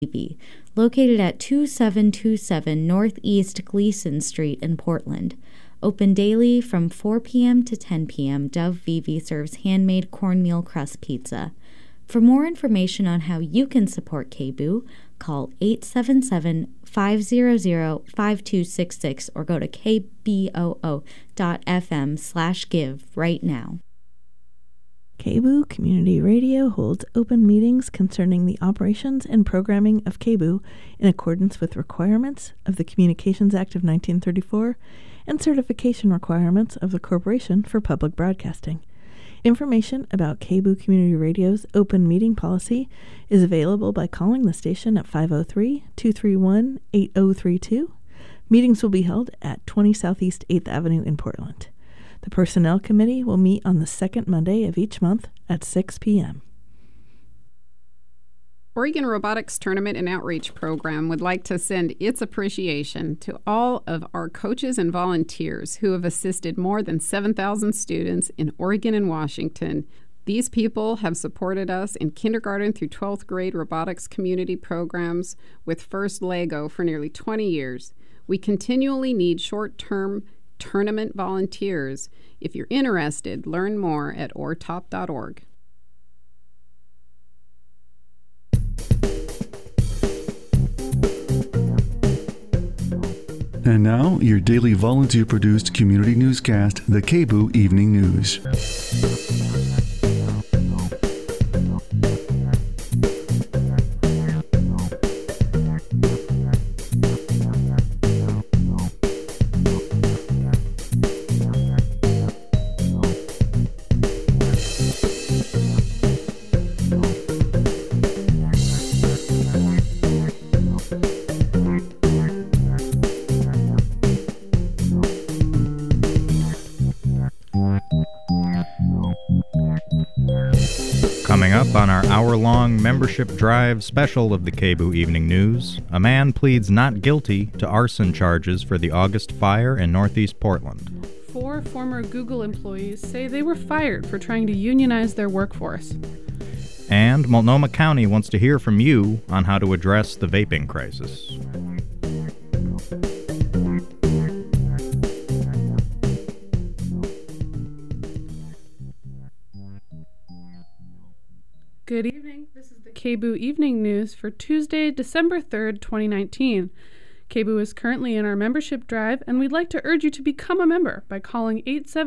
TV, located at 2727 Northeast Gleason Street in Portland. Open daily from 4 p.m. to 10 p.m., Dove Vivi serves handmade cornmeal crust pizza. For more information on how you can support KBOO, call 877-500-5266 or go to kboo.fm/give right now. KBOO Community Radio holds open meetings concerning the operations and programming of KBOO in accordance with requirements of the Communications Act of 1934 and certification requirements of the Corporation for Public Broadcasting. Information about KBOO Community Radio's open meeting policy is available by calling the station at 503-231-8032. Meetings will be held at 20 Southeast 8th Avenue in Portland. The Personnel Committee will meet on the second Monday of each month at 6 p.m. Oregon Robotics Tournament and Outreach Program would like to send its appreciation to all of our coaches and volunteers who have assisted more than 7,000 students in Oregon and Washington. These people have supported us in kindergarten through 12th grade robotics community programs with First Lego for nearly 20 years. We continually need short-term tournament volunteers. If you're interested, learn more at ortop.org. And now, your daily volunteer-produced community newscast, the KBOO Evening News. Coming up on our hour-long membership drive special of the KBOO Evening News, a man pleads not guilty to arson charges for the August fire in Northeast Portland. 4 former Google employees say they were fired for trying to unionize their workforce. And Multnomah County wants to hear from you on how to address the vaping crisis. Good evening. This is the KBOO Evening News for Tuesday, December 3rd, 2019. KBOO is currently in our membership drive, and we'd like to urge you to become a member by calling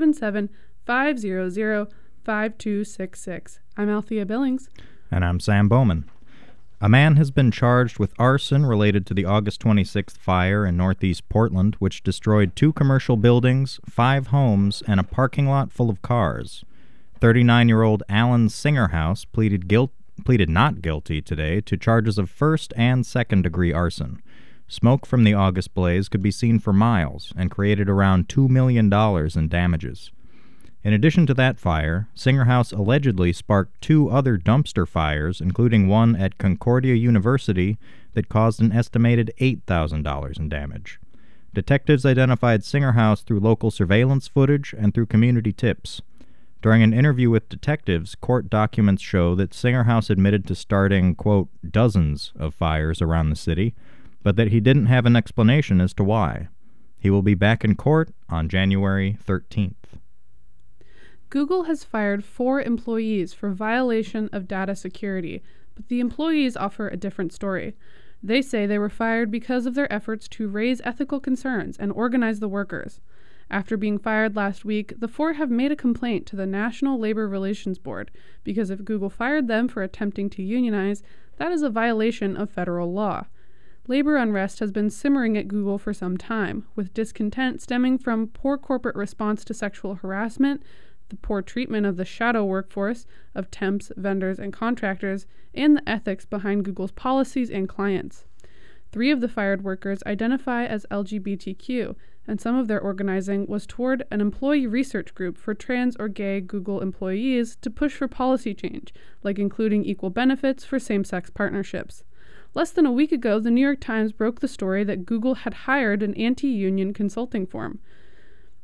877-500-5266. I'm Althea Billings. And I'm Sam Bowman. A man has been charged with arson related to the August 26th fire in Northeast Portland, which destroyed 2 commercial buildings, 5 homes, and a parking lot full of cars. 39-year-old Alan Singerhouse pleaded not guilty today to charges of first and second-degree arson. Smoke from the August blaze could be seen for miles and created around $2 million in damages. In addition to that fire, Singerhouse allegedly sparked 2 other dumpster fires, including one at Concordia University that caused an estimated $8,000 in damage. Detectives identified Singerhouse through local surveillance footage and through community tips. During an interview with detectives, court documents show that Singerhouse admitted to starting, quote, dozens of fires around the city, but that he didn't have an explanation as to why. He will be back in court on January 13th. Google has fired 4 employees for violation of data security, but the employees offer a different story. They say they were fired because of their efforts to raise ethical concerns and organize the workers. After being fired last week, the 4 have made a complaint to the National Labor Relations Board because if Google fired them for attempting to unionize, that is a violation of federal law. Labor unrest has been simmering at Google for some time, with discontent stemming from poor corporate response to sexual harassment, the poor treatment of the shadow workforce of temps, vendors, and contractors, and the ethics behind Google's policies and clients. 3 of the fired workers identify as LGBTQ, and some of their organizing was toward an employee research group for trans or gay Google employees to push for policy change, like including equal benefits for same-sex partnerships. Less than a week ago, the New York Times broke the story that Google had hired an anti-union consulting firm.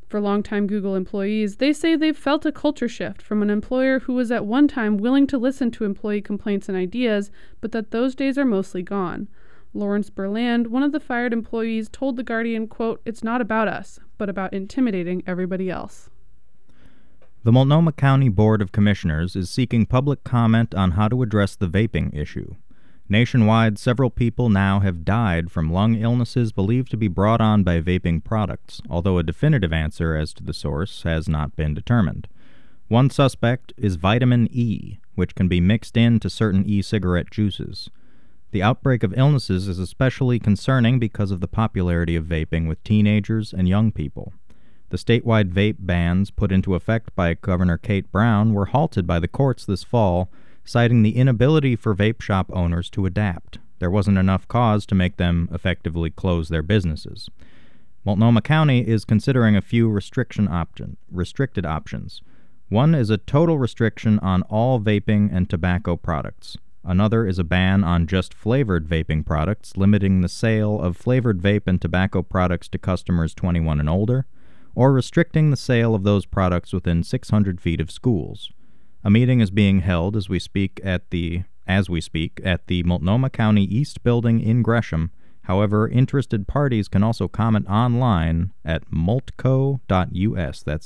For longtime Google employees, they say they've felt a culture shift from an employer who was at one time willing to listen to employee complaints and ideas, but that those days are mostly gone. Lawrence Berland, one of the fired employees, told The Guardian, quote, "It's not about us, but about intimidating everybody else." The Multnomah County Board of Commissioners is seeking public comment on how to address the vaping issue. Nationwide, several people now have died from lung illnesses believed to be brought on by vaping products, although a definitive answer as to the source has not been determined. One suspect is vitamin E, which can be mixed into certain e-cigarette juices. The outbreak of illnesses is especially concerning because of the popularity of vaping with teenagers and young people. The statewide vape bans put into effect by Governor Kate Brown were halted by the courts this fall, citing the inability for vape shop owners to adapt. There wasn't enough cause to make them effectively close their businesses. Multnomah County is considering a few restricted options. One is a total restriction on all vaping and tobacco products. Another is a ban on just flavored vaping products, limiting the sale of flavored vape and tobacco products to customers 21 and older, or restricting the sale of those products within 600 feet of schools. A meeting is being held as we speak at the Multnomah County East Building in Gresham. However, interested parties can also comment online at multco.us. That's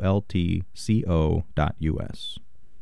multco.us.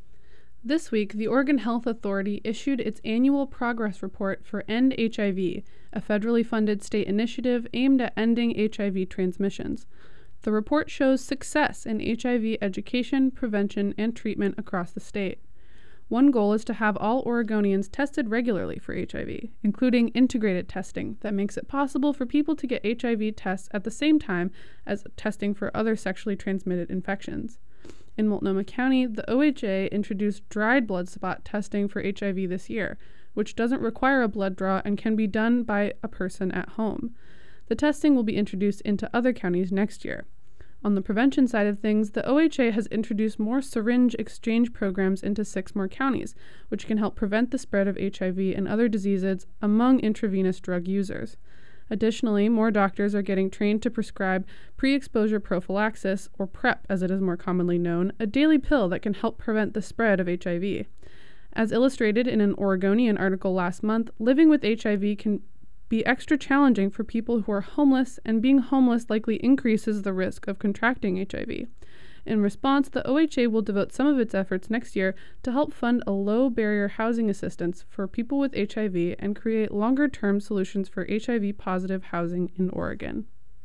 This week, the Oregon Health Authority issued its annual progress report for End HIV, a federally funded state initiative aimed at ending HIV transmissions. The report shows success in HIV education, prevention, and treatment across the state. One goal is to have all Oregonians tested regularly for HIV, including integrated testing that makes it possible for people to get HIV tests at the same time as testing for other sexually transmitted infections. In Multnomah County, the OHA introduced dried blood spot testing for HIV this year, which doesn't require a blood draw and can be done by a person at home. The testing will be introduced into other counties next year. On the prevention side of things, the OHA has introduced more syringe exchange programs into 6 more counties, which can help prevent the spread of HIV and other diseases among intravenous drug users. Additionally, more doctors are getting trained to prescribe pre-exposure prophylaxis, or PrEP as it is more commonly known, a daily pill that can help prevent the spread of HIV. As illustrated in an Oregonian article last month, living with HIV can be extra challenging for people who are homeless, and being homeless likely increases the risk of contracting HIV. In response, the OHA will devote some of its efforts next year to help fund a low-barrier housing assistance for people with HIV and create longer-term solutions for HIV-positive housing in Oregon.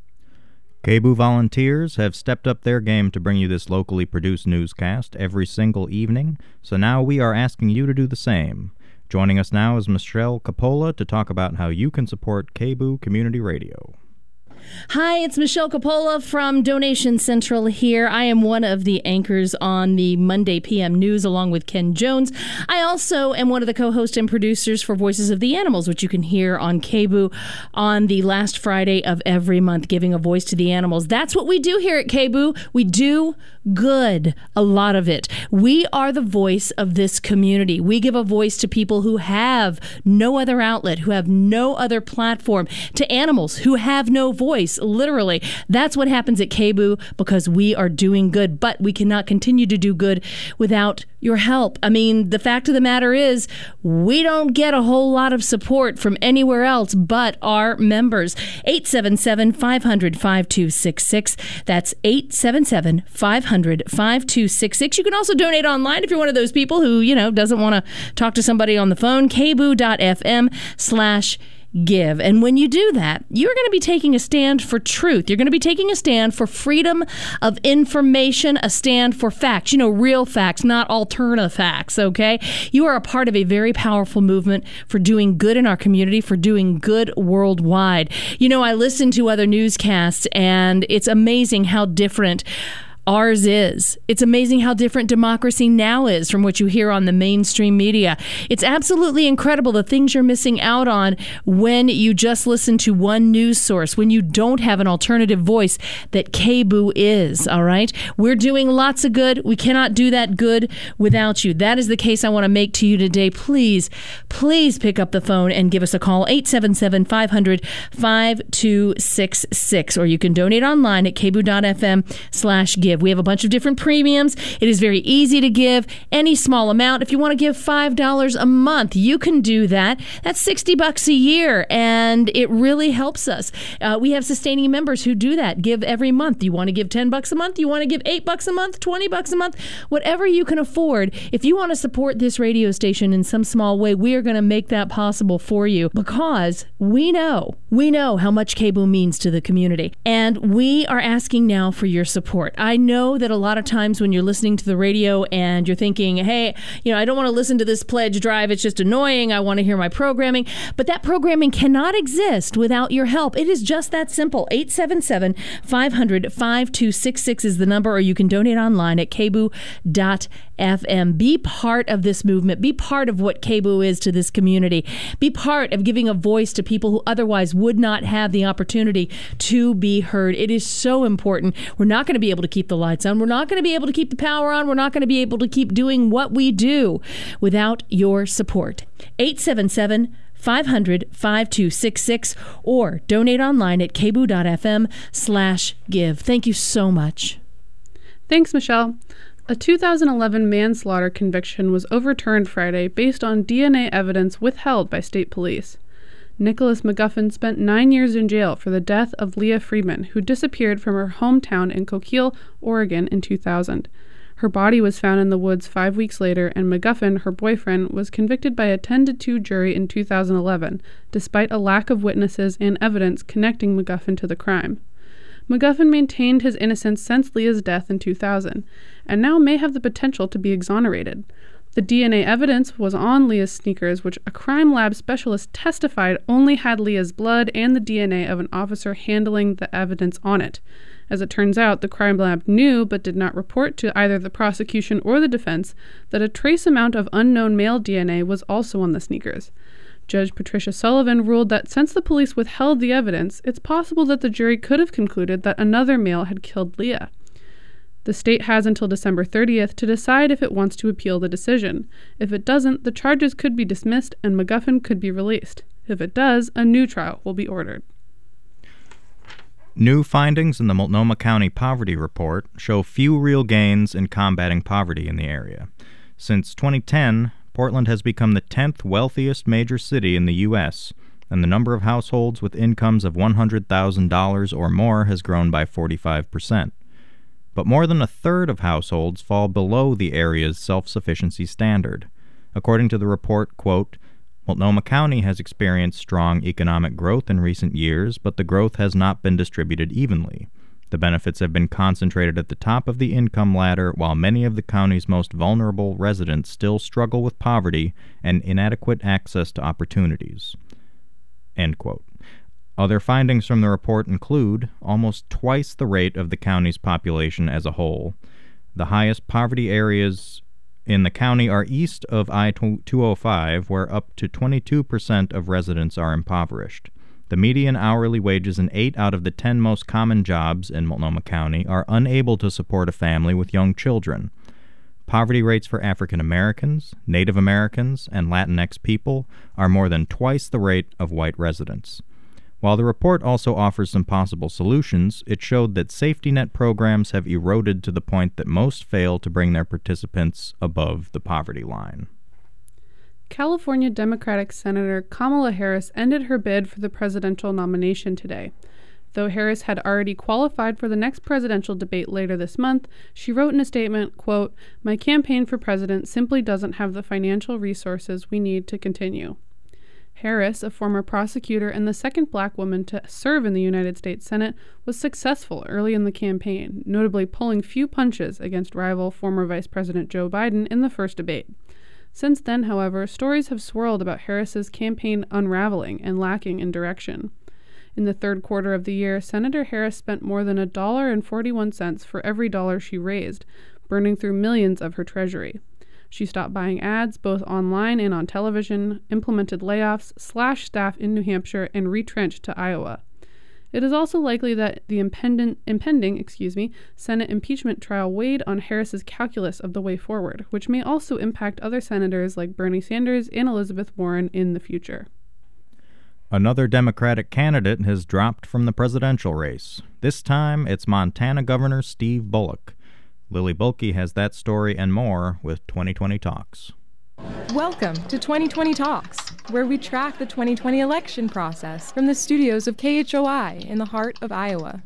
KBOO volunteers have stepped up their game to bring you this locally produced newscast every single evening, so now we are asking you to do the same. Joining us now is Michelle Coppola to talk about how you can support KBOO Community Radio. Hi, it's Michelle Coppola from Donation Central here. I am one of the anchors on the Monday PM News along with Ken Jones. I also am one of the co-hosts and producers for Voices of the Animals, which you can hear on KBOO on the last Friday of every month, giving a voice to the animals. That's what we do here at KBOO. We do good, a lot of it. We are the voice of this community. We give a voice to people who have no other outlet, who have no other platform, to animals who have no voice. Literally, that's what happens at KBOO because we are doing good, but we cannot continue to do good without your help. I mean, the fact of the matter is we don't get a whole lot of support from anywhere else but our members. 877-500-5266. That's 877-500-5266. You can also donate online if you're one of those people who, doesn't want to talk to somebody on the phone. KBOO.fm/give. And when you do that, you're going to be taking a stand for truth. You're going to be taking a stand for freedom of information, a stand for facts, real facts, not alternative facts, okay? You are a part of a very powerful movement for doing good in our community, for doing good worldwide. I listen to other newscasts, and it's amazing how different Ours is. It's amazing how different democracy now is from what you hear on the mainstream media. It's absolutely incredible the things you're missing out on when you just listen to one news source, when you don't have an alternative voice that KBOO is, all right? We're doing lots of good. We cannot do that good without you. That is the case I want to make to you today. Please pick up the phone and give us a call, 877-500-5266, or you can donate online at kboo.fm/give. We have a bunch of different premiums. It is very easy to give any small amount. If you want to give $5 a month, you can do that. That's $60 a year, and it really helps us. We have sustaining members who do that, give every month. You want to give $10 a month? You want to give $8 a month? $20 a month? Whatever you can afford. If you want to support this radio station in some small way, we are going to make that possible for you, because we know how much KBOO means to the community, and we are asking now for your support. I know that a lot of times when you're listening to the radio and you're thinking, hey, I don't want to listen to this pledge drive. It's just annoying. I want to hear my programming. But that programming cannot exist without your help. It is just that simple. 877-500-5266 is the number, or you can donate online at kboo.fm. Be part of this movement. Be part of what KBOO is to this community. Be part of giving a voice to people who otherwise would not have the opportunity to be heard. It is so important. We're not going to be able to keep the lights on. We're not going to be able to keep the power on. We're not going to be able to keep doing what we do without your support. 877-500-5266, or donate online at kboo.fm/give. Thank you so much. Thanks, Michelle. A 2011 manslaughter conviction was overturned Friday based on DNA evidence withheld by state police. Nicholas McGuffin spent 9 years in jail for the death of Leah Friedman, who disappeared from her hometown in Coquille, Oregon in 2000. Her body was found in the woods 5 weeks later, and McGuffin, her boyfriend, was convicted by a 10-2 jury in 2011, despite a lack of witnesses and evidence connecting McGuffin to the crime. McGuffin maintained his innocence since Leah's death in 2000, and now may have the potential to be exonerated. The DNA evidence was on Leah's sneakers, which a crime lab specialist testified only had Leah's blood and the DNA of an officer handling the evidence on it. As it turns out, the crime lab knew but did not report to either the prosecution or the defense that a trace amount of unknown male DNA was also on the sneakers. Judge Patricia Sullivan ruled that since the police withheld the evidence, it's possible that the jury could have concluded that another male had killed Leah. The state has until December 30th to decide if it wants to appeal the decision. If it doesn't, the charges could be dismissed and McGuffin could be released. If it does, a new trial will be ordered. New findings in the Multnomah County Poverty Report show few real gains in combating poverty in the area. Since 2010, Portland has become the 10th wealthiest major city in the U.S., and the number of households with incomes of $100,000 or more has grown by 45%. But more than a third of households fall below the area's self-sufficiency standard. According to the report, quote, Multnomah County has experienced strong economic growth in recent years, but the growth has not been distributed evenly. The benefits have been concentrated at the top of the income ladder, while many of the county's most vulnerable residents still struggle with poverty and inadequate access to opportunities. End quote. Other findings from the report include almost twice the rate of the county's population as a whole. The highest poverty areas in the county are east of I-205, where up to 22% of residents are impoverished. The median hourly wages in 8 out of the 10 most common jobs in Multnomah County are unable to support a family with young children. Poverty rates for African Americans, Native Americans, and Latinx people are more than twice the rate of white residents. While the report also offers some possible solutions, it showed that safety net programs have eroded to the point that most fail to bring their participants above the poverty line. California Democratic Senator Kamala Harris ended her bid for the presidential nomination today. Though Harris had already qualified for the next presidential debate later this month, she wrote in a statement, quote, "My campaign for president simply doesn't have the financial resources we need to continue." Harris, a former prosecutor and the second black woman to serve in the United States Senate, was successful early in the campaign, notably pulling few punches against rival former Vice President Joe Biden in the first debate. Since then, however, stories have swirled about Harris's campaign unraveling and lacking in direction. In the third quarter of the year, Senator Harris spent more than $1.41 for every dollar she raised, burning through millions of her treasury. She stopped buying ads both online and on television, implemented layoffs, slashed staff in New Hampshire, and retrenched to Iowa. It is also likely that the impending Senate impeachment trial weighed on Harris's calculus of the way forward, which may also impact other senators like Bernie Sanders and Elizabeth Warren in the future. Another Democratic candidate has dropped from the presidential race. This time, it's Montana Governor Steve Bullock. Lily Bulkey has that story and more with 2020 Talks. Welcome to 2020 Talks, where we track the 2020 election process from the studios of KHOI in the heart of Iowa.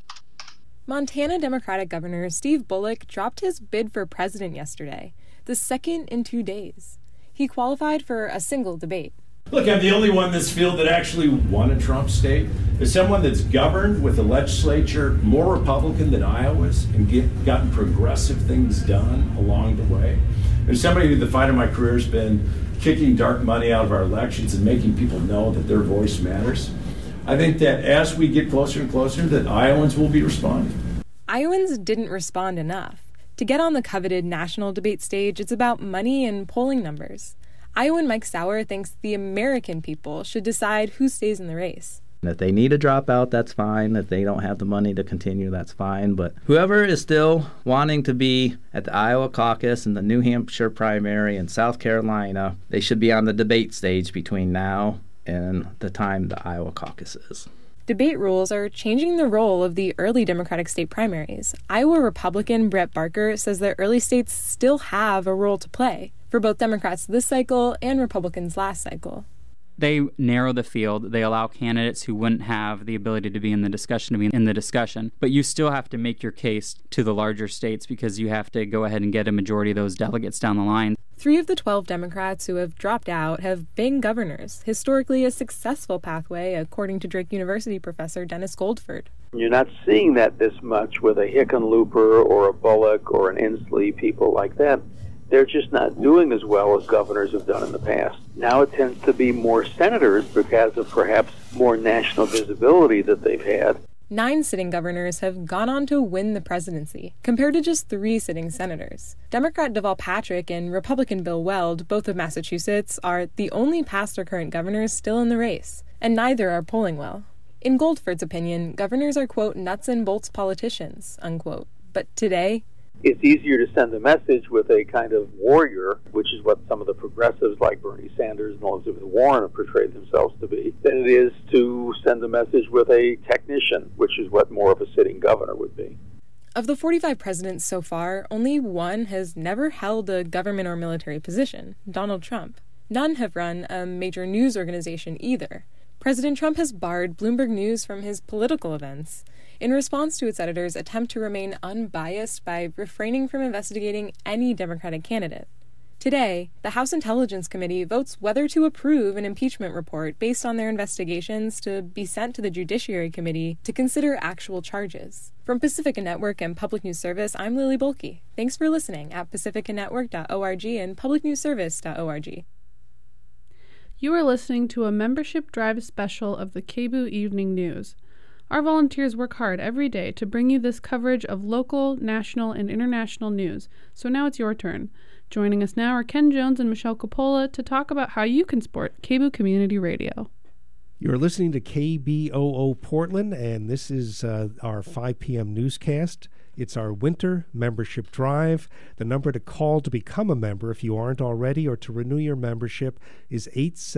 Montana Democratic Governor Steve Bullock dropped his bid for president yesterday, the second in 2 days. He qualified for a single debate. Look, I'm the only one in this field that actually won a Trump state. As someone that's governed with a legislature more Republican than Iowa's and gotten progressive things done along the way. As somebody who the fight of my career has been kicking dark money out of our elections and making people know that their voice matters. I think that as we get closer and closer, that Iowans will be responding. Iowans didn't respond enough. To get on the coveted national debate stage, it's about money and polling numbers. Iowan Mike Sauer thinks the American people should decide who stays in the race. If they need to drop out, that's fine. If they don't have the money to continue, that's fine. But whoever is still wanting to be at the Iowa caucus and the New Hampshire primary and South Carolina, they should be on the debate stage between now and the time the Iowa caucus is. Debate rules are changing the role of the early Democratic state primaries. Iowa Republican Brett Barker says that early states still have a role to play for both Democrats this cycle and Republicans last cycle. They narrow the field. They allow candidates who wouldn't have the ability to be in the discussion to be in the discussion. But you still have to make your case to the larger states because you have to go ahead and get a majority of those delegates down the line. 3 of the 12 Democrats who have dropped out have been governors, historically a successful pathway, according to Drake University professor Dennis Goldford. You're not seeing that this much with a Hickenlooper or a Bullock or an Inslee, people like that. They're just not doing as well as governors have done in the past. Now it tends to be more senators because of perhaps more national visibility that they've had. 9 sitting governors have gone on to win the presidency, compared to just 3 sitting senators. Democrat Deval Patrick and Republican Bill Weld, both of Massachusetts, are the only past or current governors still in the race, and neither are polling well. In Goldford's opinion, governors are, quote, nuts and bolts politicians, unquote. But today, it's easier to send a message with a kind of warrior, which is what some of the progressives like Bernie Sanders and Elizabeth Warren have portrayed themselves to be, than it is to send a message with a technician, which is what more of a sitting governor would be. Of the 45 presidents so far, only one has never held a government or military position, Donald Trump. None have run a major news organization either. President Trump has barred Bloomberg News from his political events in response to its editors' attempt to remain unbiased by refraining from investigating any Democratic candidate. Today, the House Intelligence Committee votes whether to approve an impeachment report based on their investigations to be sent to the Judiciary Committee to consider actual charges. From Pacifica Network and Public News Service, I'm Lily Bulkey. Thanks for listening at pacificanetwork.org and publicnewsservice.org. You are listening to a membership drive special of the KBOO Evening News. Our volunteers work hard every day to bring you this coverage of local, national, and international news, so now it's your turn. Joining us now are Ken Jones and Michelle Coppola to talk about how you can support KBOO Community Radio. You're listening to KBOO Portland, and this is our 5 p.m. newscast. It's our winter membership drive. The number to call to become a member if you aren't already or to renew your membership is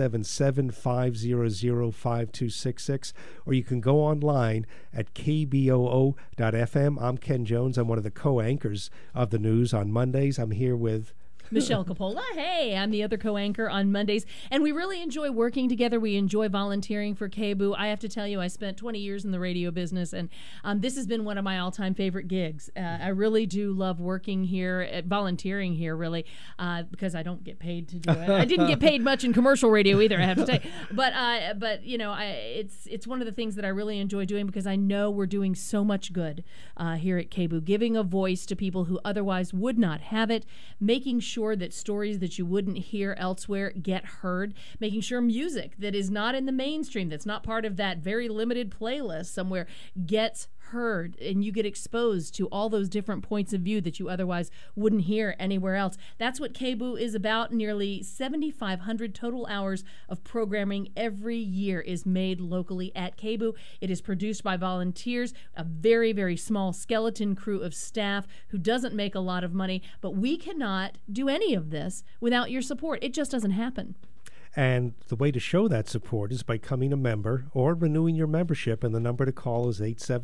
877-500-5266, or you can go online at kboo.fm. I'm Ken Jones. I'm one of the co-anchors of the news on Mondays. I'm here with Michelle Coppola. Hey, I'm the other co-anchor on Mondays, and we really enjoy working together. We enjoy volunteering for KBOO. I have to tell you, I spent 20 years in the radio business, and this has been one of my all-time favorite gigs. I really do love working here, volunteering here, really, because I don't get paid to do it. I didn't get paid much in commercial radio either, I have to say. But you know, it's one of the things that I really enjoy doing because I know we're doing so much good here at KBOO, giving a voice to people who otherwise would not have it, making sure sure that stories that you wouldn't hear elsewhere get heard, making sure music that is not in the mainstream, that's not part of that very limited playlist somewhere, gets heard, and you get exposed to all those different points of view that you otherwise wouldn't hear anywhere else. That's what KBOO is about. Nearly 7,500 total hours of programming every year is made locally at KBOO. It is produced by volunteers, a very, very small skeleton crew of staff who doesn't make a lot of money, but we cannot do any of this without your support. It just doesn't happen. And the way to show that support is by becoming a member or renewing your membership, and the number to call is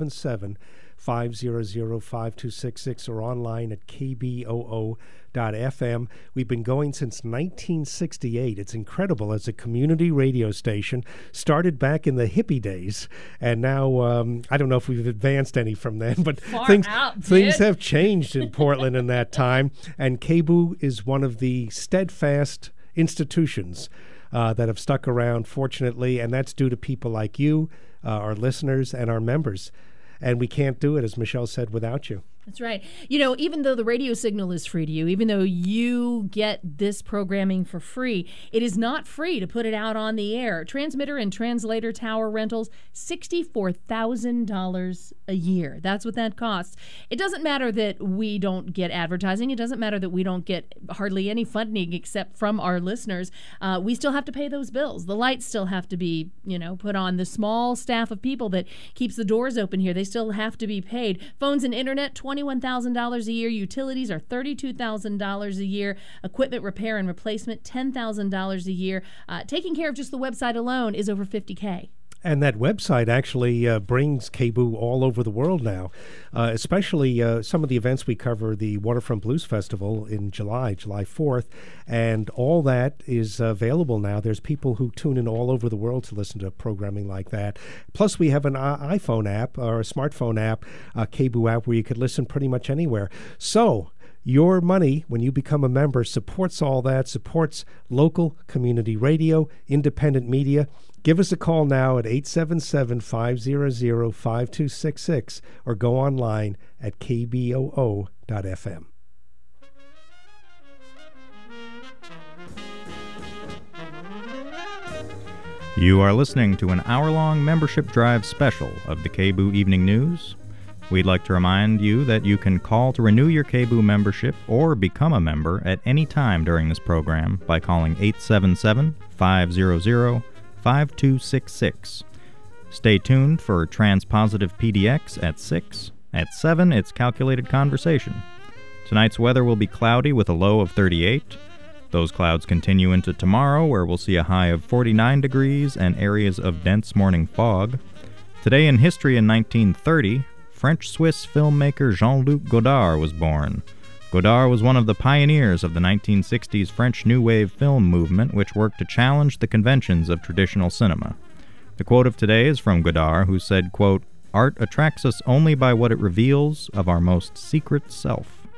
877-500-5266 or online at kboo.fm. We've been going since 1968. It's incredible as a community radio station, started back in the hippie days, and now I don't know if we've advanced any from then, but things have changed in Portland in that time, and KBOO is one of the steadfast institutions that have stuck around, fortunately, and that's due to people like you, our listeners, and our members. And we can't do it, as Michelle said, without you. That's right. You know, even though the radio signal is free to you, even though you get this programming for free, it is not free to put it out on the air. Transmitter and translator tower rentals, $64,000 a year. That's what that costs. It doesn't matter that we don't get advertising. It doesn't matter that we don't get hardly any funding except from our listeners. We still have to pay those bills. The lights still have to be, put on. The small staff of people that keeps the doors open here, they still have to be paid. Phones and internet, $21,000 a year. Utilities are $32,000 a year. Equipment repair and replacement, $10,000 a year. Taking care of just the website alone is over $50K. And that website actually brings KBOO all over the world now, especially some of the events we cover, the Waterfront Blues Festival in July 4th, and all that is available now. There's people who tune in all over the world to listen to programming like that. Plus, we have an iPhone app or a smartphone app, KBOO app, where you could listen pretty much anywhere. So your money, when you become a member, supports all that, supports local community radio, independent media. Give us a call now at 877-500-5266 or go online at kboo.fm. You are listening to an hour-long membership drive special of the KBOO Evening News. We'd like to remind you that you can call to renew your KBOO membership or become a member at any time during this program by calling 877-500-5266. Stay tuned for Transpositive PDX at 6. At 7, it's Calculated Conversation. Tonight's weather will be cloudy with a low of 38. Those clouds continue into tomorrow, where we'll see a high of 49 degrees and areas of dense morning fog. Today in history in 1930, French-Swiss filmmaker Jean-Luc Godard was born. Godard was one of the pioneers of the 1960s French New Wave film movement, which worked to challenge the conventions of traditional cinema. The quote of today is from Godard, who said, quote, "Art attracts us only by what it reveals of our most secret self."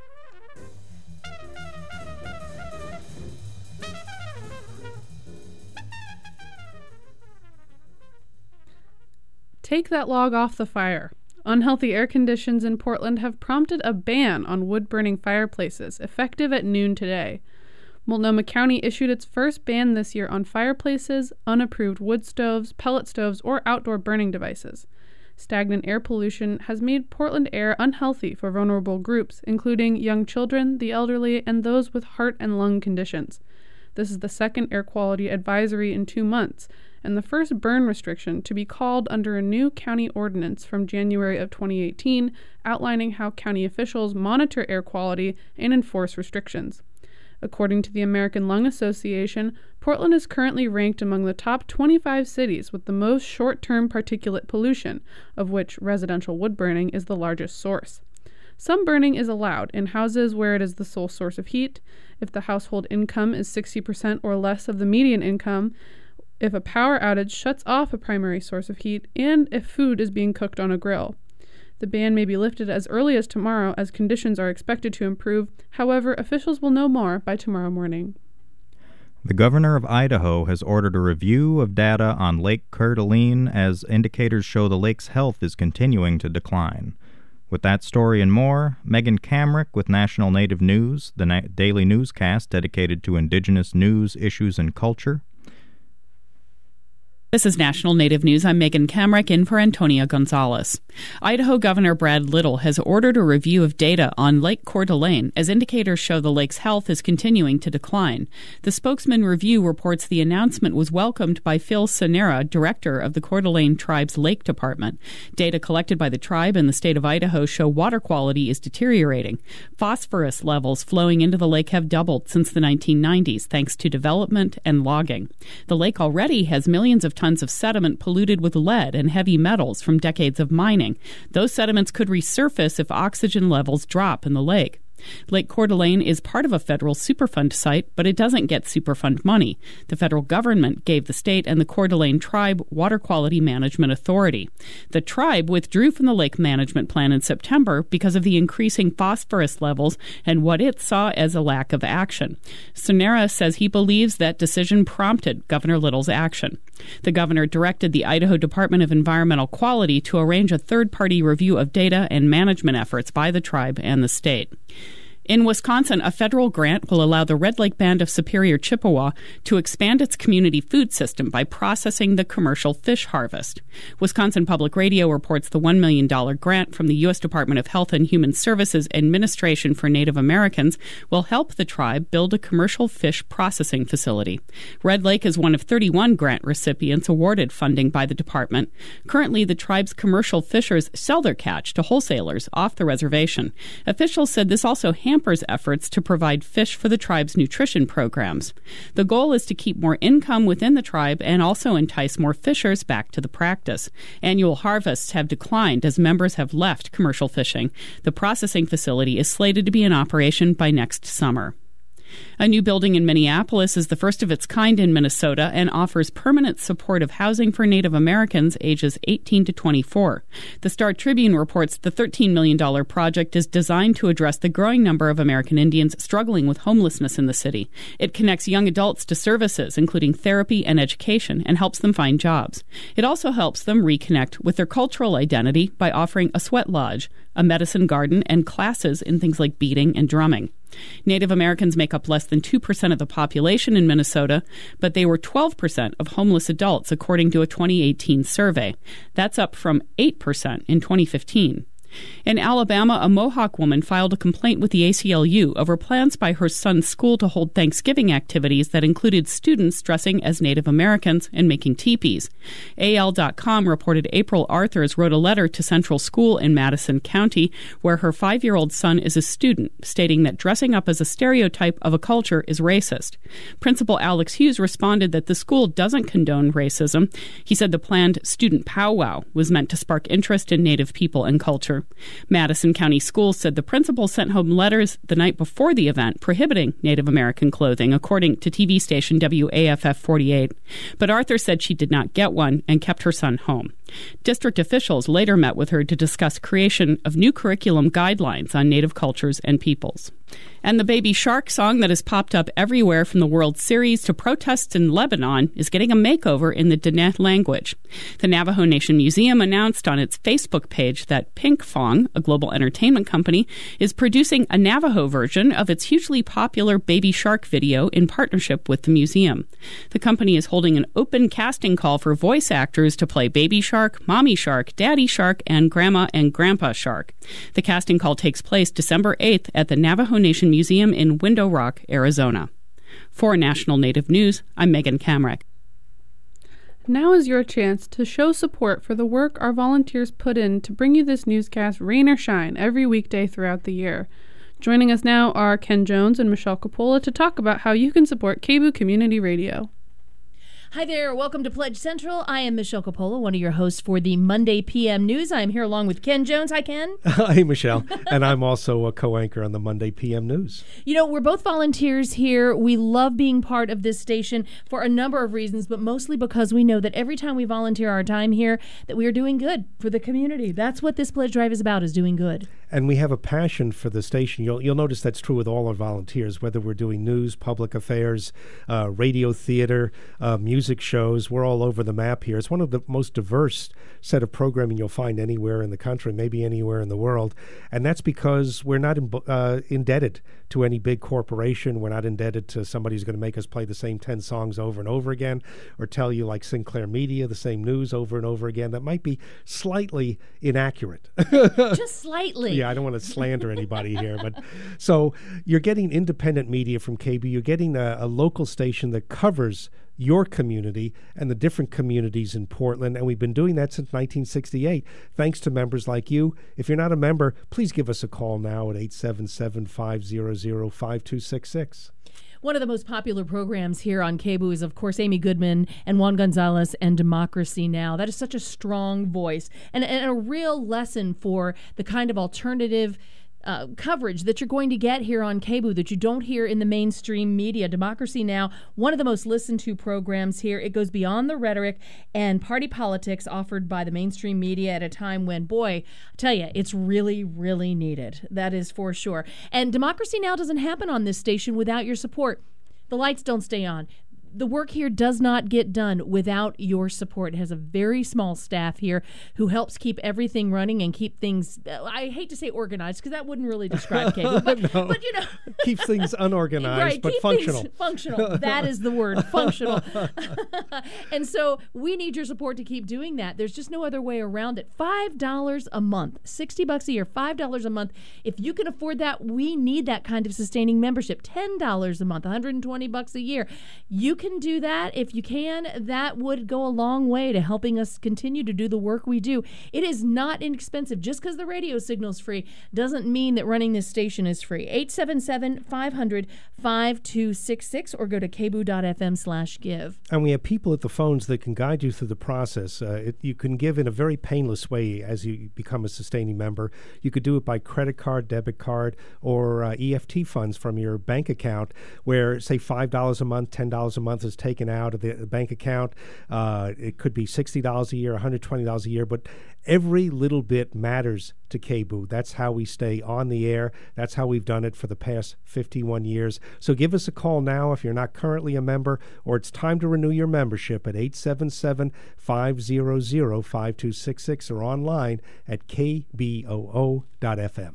Take that log off the fire. Unhealthy air conditions in Portland have prompted a ban on wood-burning fireplaces, effective at noon today. Multnomah County issued its first ban this year on fireplaces, unapproved wood stoves, pellet stoves, or outdoor burning devices. Stagnant air pollution has made Portland air unhealthy for vulnerable groups, including young children, the elderly, and those with heart and lung conditions. This is the second air quality advisory in 2 months, and the first burn restriction to be called under a new county ordinance from January of 2018, outlining how county officials monitor air quality and enforce restrictions. According to the American Lung Association, Portland is currently ranked among the top 25 cities with the most short-term particulate pollution, of which residential wood burning is the largest source. Some burning is allowed in houses where it is the sole source of heat, if the household income is 60% or less of the median income, if a power outage shuts off a primary source of heat, and if food is being cooked on a grill. The ban may be lifted as early as tomorrow, as conditions are expected to improve. However, officials will know more by tomorrow morning. The governor of Idaho has ordered a review of data on Lake Coeur d'Alene, as indicators show the lake's health is continuing to decline. With that story and more, Megan Kamrick with National Native News, the daily newscast dedicated to Indigenous news, issues, and culture. This is National Native News. I'm Megan Kamrick in for Antonia Gonzalez. Idaho Governor Brad Little has ordered a review of data on Lake Coeur d'Alene as indicators show the lake's health is continuing to decline. The Spokesman Review reports the announcement was welcomed by Phil Sonera, director of the Coeur d'Alene Tribe's Lake Department. Data collected by the tribe and the state of Idaho show water quality is deteriorating. Phosphorus levels flowing into the lake have doubled since the 1990s thanks to development and logging. The lake already has millions of tons of sediment polluted with lead and heavy metals from decades of mining. Those sediments could resurface if oxygen levels drop in the lake. Lake Coeur d'Alene is part of a federal Superfund site, but it doesn't get Superfund money. The federal government gave the state and the Coeur d'Alene Tribe Water Quality Management Authority. The tribe withdrew from the lake management plan in September because of the increasing phosphorus levels and what it saw as a lack of action. Sonera says he believes that decision prompted Governor Little's action. The governor directed the Idaho Department of Environmental Quality to arrange a third-party review of data and management efforts by the tribe and the state. In Wisconsin, a federal grant will allow the Red Lake Band of Superior Chippewa to expand its community food system by processing the commercial fish harvest. Wisconsin Public Radio reports the $1 million grant from the U.S. Department of Health and Human Services Administration for Native Americans will help the tribe build a commercial fish processing facility. Red Lake is one of 31 grant recipients awarded funding by the department. Currently, the tribe's commercial fishers sell their catch to wholesalers off the reservation. Officials said this also hampers efforts to provide fish for the tribe's nutrition programs. The goal is to keep more income within the tribe and also entice more fishers back to the practice. Annual harvests have declined as members have left commercial fishing. The processing facility is slated to be in operation by next summer. A new building in Minneapolis is the first of its kind in Minnesota and offers permanent supportive housing for Native Americans ages 18 to 24. The Star Tribune reports the $13 million project is designed to address the growing number of American Indians struggling with homelessness in the city. It connects young adults to services, including therapy and education, and helps them find jobs. It also helps them reconnect with their cultural identity by offering a sweat lodge, a medicine garden, and classes in things like beading and drumming. Native Americans make up less than 2% of the population in Minnesota, but they were 12% of homeless adults, according to a 2018 survey. That's up from 8% in 2015. In Alabama, a Mohawk woman filed a complaint with the ACLU over plans by her son's school to hold Thanksgiving activities that included students dressing as Native Americans and making teepees. AL.com reported April Arthurs wrote a letter to Central School in Madison County, where her 5-year-old son is a student, stating that dressing up as a stereotype of a culture is racist. Principal Alex Hughes responded that the school doesn't condone racism. He said the planned student powwow was meant to spark interest in Native people and culture. Madison County Schools said the principal sent home letters the night before the event prohibiting Native American clothing, according to TV station WAFF 48. But Arthur said she did not get one and kept her son home. District officials later met with her to discuss creation of new curriculum guidelines on Native cultures and peoples. And the Baby Shark song that has popped up everywhere from the World Series to protests in Lebanon is getting a makeover in the Diné language. The Navajo Nation Museum announced on its Facebook page that Pinkfong, a global entertainment company, is producing a Navajo version of its hugely popular Baby Shark video in partnership with the museum. The company is holding an open casting call for voice actors to play Baby Shark, Mommy Shark, Daddy Shark, and Grandma and Grandpa Shark. The casting call takes place December 8th at the Navajo Nation Museum in Window Rock, Arizona. For National Native News, I'm Megan Kamrick. Now is your chance to show support for the work our volunteers put in to bring you this newscast, rain or shine, every weekday throughout the year. Joining us now are Ken Jones and Michelle Coppola to talk about how you can support KBOO Community Radio. Hi there. Welcome to Pledge Central. I am Michelle Coppola, one of your hosts for the Monday PM News. I am here along with Ken Jones. Hi, Ken. Hi, Michelle. And I'm also a co-anchor on the Monday PM News. You know, we're both volunteers here. We love being part of this station for a number of reasons, but mostly because we know that every time we volunteer our time here, that we are doing good for the community. That's what this pledge drive is about, is doing good. And we have a passion for the station. You'll notice that's true with all our volunteers, whether we're doing news, public affairs, radio, theater, music, music shows. We're all over the map here. It's one of the most diverse set of programming you'll find anywhere in the country, maybe anywhere in the world. And that's because we're not indebted to any big corporation. We're not indebted to somebody who's going to make us play the same 10 songs over and over again, or tell you, like Sinclair Media, the same news over and over again. That might be slightly inaccurate. Just slightly. Yeah, I don't want to slander anybody here. But so you're getting independent media from KB. You're getting a local station that covers your community and the different communities in Portland. And we've been doing that since 1968, thanks to members like you. If you're not a member, please give us a call now at 877-500-5266. One of the most popular programs here on KBOO is, of course, Amy Goodman and Juan Gonzalez and Democracy Now! That is such a strong voice and a real lesson for the kind of alternative coverage that you're going to get here on KBOO that you don't hear in the mainstream media. Democracy Now!, one of the most listened to programs here. It goes beyond the rhetoric and party politics offered by the mainstream media at a time when, boy, I tell you, it's really, really needed. That is for sure. And Democracy Now! Doesn't happen on this station without your support. The lights don't stay on. The work here does not get done without your support. It has a very small staff here who helps keep everything running and keep things, I hate to say organized, because that wouldn't really describe cable, but you know. Keeps things unorganized, right, but keep functional. Things functional. That is the word, functional. And so we need your support to keep doing that. There's just no other way around it. $5 a month, $60 a year, $5 a month. If you can afford that, we need that kind of sustaining membership. $10 a month, $120 a year. You can do that. If you can, that would go a long way to helping us continue to do the work we do. It is not inexpensive. Just because the radio signal's free doesn't mean that running this station is free. 877-500-5266 or go to kboo.fm/give. And we have people at the phones that can guide you through the process. You can give in a very painless way as you become a sustaining member. You could do it by credit card, debit card, or EFT funds from your bank account, where, say, $5 a month, $10 a month is taken out of the bank account. It could be $60 a year, $120 a year, but every little bit matters to KBOO. That's how we stay on the air. That's how we've done it for the past 51 years. So give us a call now if you're not currently a member, or it's time to renew your membership at 877-500-5266 or online at kboo.fm.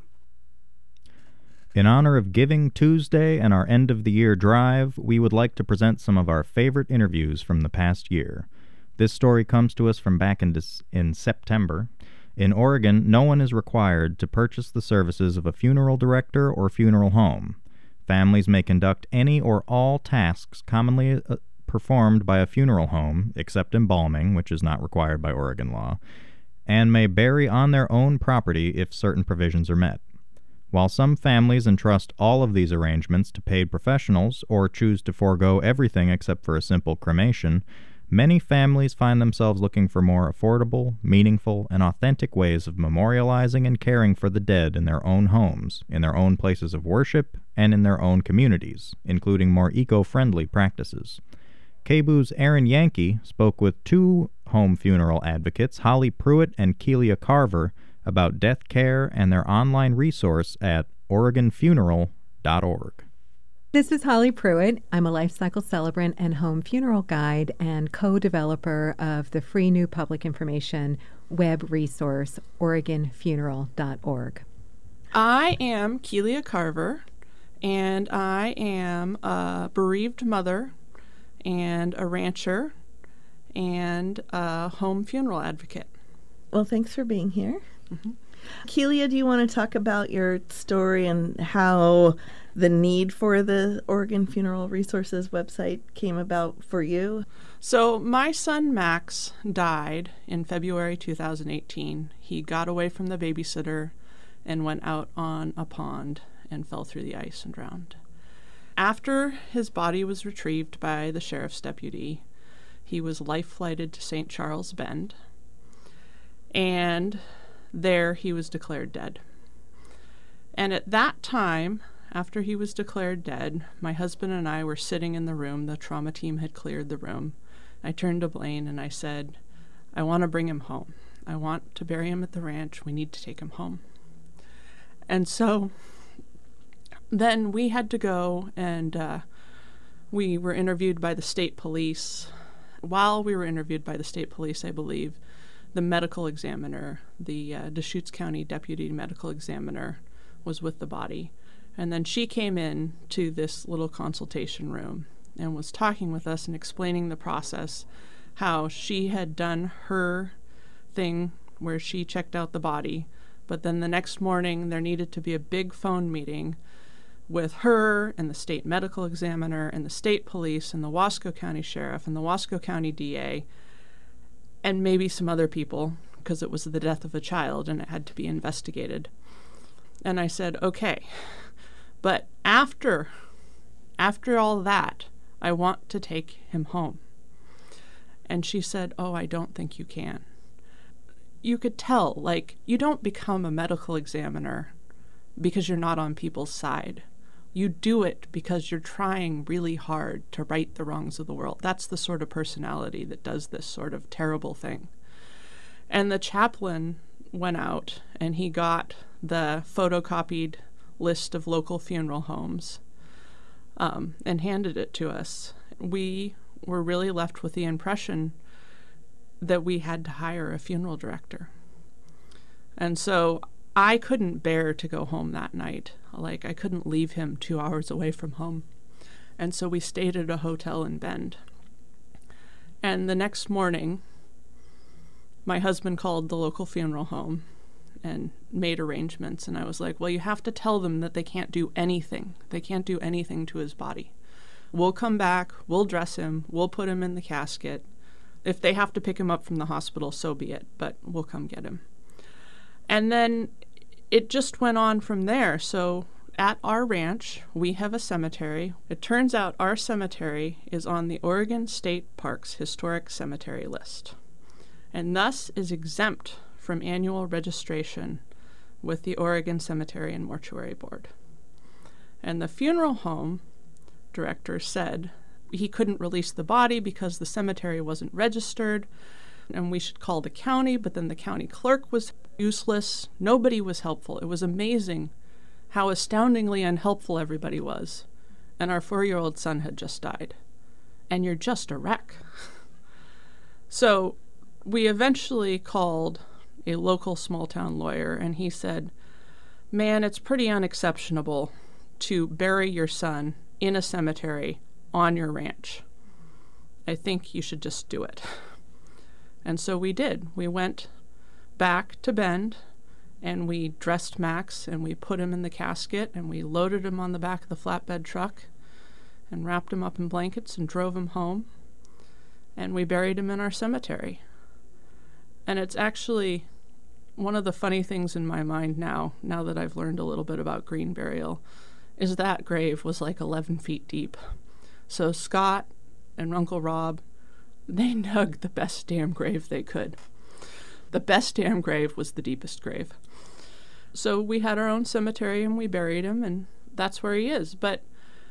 In honor of Giving Tuesday and our end-of-the-year drive, we would like to present some of our favorite interviews from the past year. This story comes to us from back in September. In Oregon, no one is required to purchase the services of a funeral director or funeral home. Families may conduct any or all tasks commonly performed by a funeral home, except embalming, which is not required by Oregon law, and may bury on their own property if certain provisions are met. While some families entrust all of these arrangements to paid professionals or choose to forego everything except for a simple cremation, many families find themselves looking for more affordable, meaningful, and authentic ways of memorializing and caring for the dead in their own homes, in their own places of worship, and in their own communities, including more eco-friendly practices. KBOO's Aaron Yankee spoke with two home funeral advocates, Holly Pruitt and Kelia Carver, about death care and their online resource at OregonFuneral.org. This is Holly Pruitt. I'm a life cycle celebrant and home funeral guide and co-developer of the free new public information web resource, OregonFuneral.org. I am Kelia Carver, and I am a bereaved mother and a rancher and a home funeral advocate. Well, thanks for being here. Mm-hmm. Kelia, do you want to talk about your story and how the need for the Oregon Funeral Resources website came about for you? So my son Max died in February 2018. He got away from the babysitter and went out on a pond and fell through the ice and drowned. After his body was retrieved by the sheriff's deputy, he was life-flighted to St. Charles Bend, and there he was declared dead. And at that time, after he was declared dead, my husband and I were sitting in the room. The trauma team had cleared the room. I turned to Blaine and I said, I want to bring him home. I want to bury him at the ranch. We need to take him home. And so then we had to go, and we were interviewed by the state police While we were interviewed by the state police, I believe, the medical examiner, the Deschutes County deputy medical examiner, was with the body. And then she came in to this little consultation room and was talking with us and explaining the process, how she had done her thing where she checked out the body, but then the next morning there needed to be a big phone meeting with her and the state medical examiner and the state police and the Wasco County Sheriff and the Wasco County DA and maybe some other people, because it was the death of a child and it had to be investigated. And I said, okay, but after all that, I want to take him home. And she said, oh, I don't think you can. You could tell, like, you don't become a medical examiner because you're not on people's side. You do it because you're trying really hard to right the wrongs of the world. That's the sort of personality that does this sort of terrible thing. And the chaplain went out and he got the photocopied list of local funeral homes and handed it to us. We were really left with the impression that we had to hire a funeral director. And so I couldn't bear to go home that night. Like, I couldn't leave him 2 hours away from home. And so we stayed at a hotel in Bend. And the next morning, my husband called the local funeral home and made arrangements. And I was like, well, you have to tell them that they can't do anything. They can't do anything to his body. We'll come back, we'll dress him, we'll put him in the casket. If they have to pick him up from the hospital, so be it, but we'll come get him. And then it just went on from there. So at our ranch, we have a cemetery. It turns out our cemetery is on the Oregon State Parks Historic Cemetery list, and thus is exempt from annual registration with the Oregon Cemetery and Mortuary Board. And the funeral home director said he couldn't release the body because the cemetery wasn't registered, and we should call the county, but then the county clerk was useless. Nobody was helpful. It was amazing how astoundingly unhelpful everybody was. And our 4-year-old son had just died. And you're just a wreck. So we eventually called a local small-town lawyer, and he said, man, it's pretty unexceptionable to bury your son in a cemetery on your ranch. I think you should just do it. And so we did. We went back to Bend and we dressed Max and we put him in the casket and we loaded him on the back of the flatbed truck and wrapped him up in blankets and drove him home, and we buried him in our cemetery. And it's actually one of the funny things in my mind now that I've learned a little bit about green burial, is that grave was like 11 feet deep. So Scott and Uncle Rob, they dug the best damn grave they could. The best damn grave was the deepest grave. So we had our own cemetery and we buried him, and that's where he is. But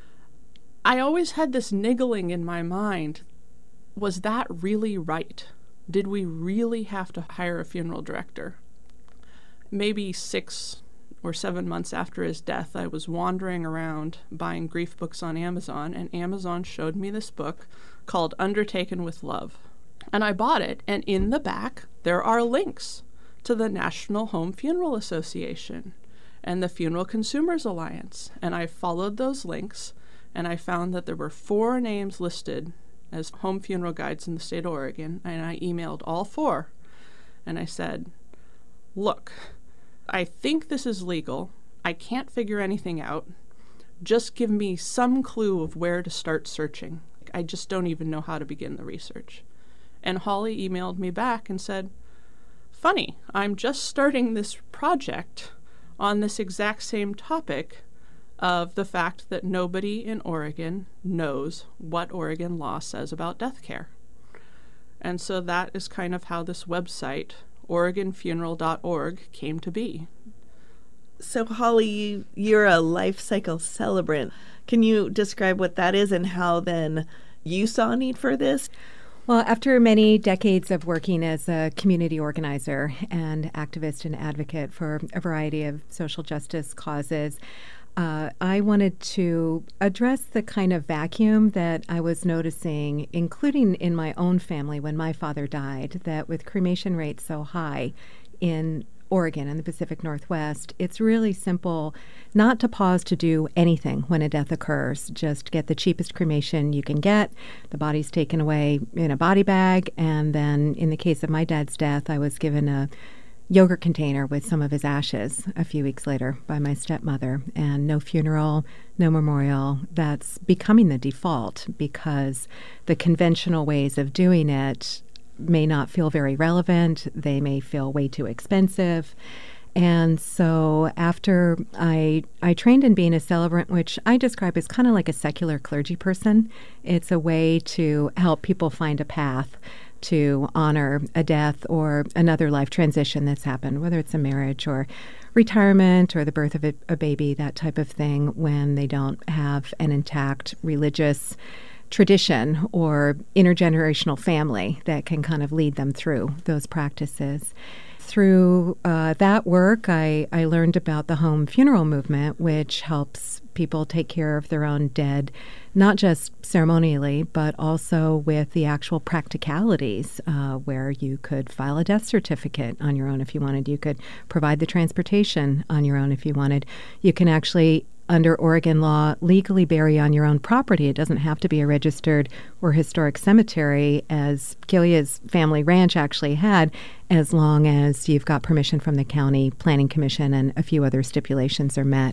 I always had this niggling in my mind. Was that really right? Did we really have to hire a funeral director? Maybe 6 or 7 months after his death, I was wandering around buying grief books on Amazon, and Amazon showed me this book called Undertaken with Love. And I bought it, and in the back, there are links to the National Home Funeral Association and the Funeral Consumers Alliance. And I followed those links, and I found that there were 4 names listed as home funeral guides in the state of Oregon, and I emailed all 4, and I said, look, I think this is legal. I can't figure anything out. Just give me some clue of where to start searching. I just don't even know how to begin the research. And Holly emailed me back and said, funny, I'm just starting this project on this exact same topic of the fact that nobody in Oregon knows what Oregon law says about death care. And so that is kind of how this website, OregonFuneral.org, came to be. So, Holly, you're a life cycle celebrant. Can you describe what that is and how then you saw a need for this? Well, after many decades of working as a community organizer and activist and advocate for a variety of social justice causes, I wanted to address the kind of vacuum that I was noticing, including in my own family when my father died, that with cremation rates so high in Oregon and the Pacific Northwest, it's really simple not to pause to do anything when a death occurs. Just get the cheapest cremation you can get. The body's taken away in a body bag, and then in the case of my dad's death, I was given a yogurt container with some of his ashes a few weeks later by my stepmother, and no funeral, no memorial. That's becoming the default because the conventional ways of doing it may not feel very relevant. They may feel way too expensive. And so after I trained in being a celebrant, which I describe as kind of like a secular clergy person, it's a way to help people find a path to honor a death or another life transition that's happened, whether it's a marriage or retirement or the birth of a baby, that type of thing, when they don't have an intact religious tradition or intergenerational family that can kind of lead them through those practices. Through that work, I learned about the home funeral movement, which helps people take care of their own dead, not just ceremonially, but also with the actual practicalities, where you could file a death certificate on your own if you wanted. You could provide the transportation on your own if you wanted. You can actually, under Oregon law, legally bury on your own property. It doesn't have to be a registered or historic cemetery, as Kilia's family ranch actually had, as long as you've got permission from the county planning commission and a few other stipulations are met.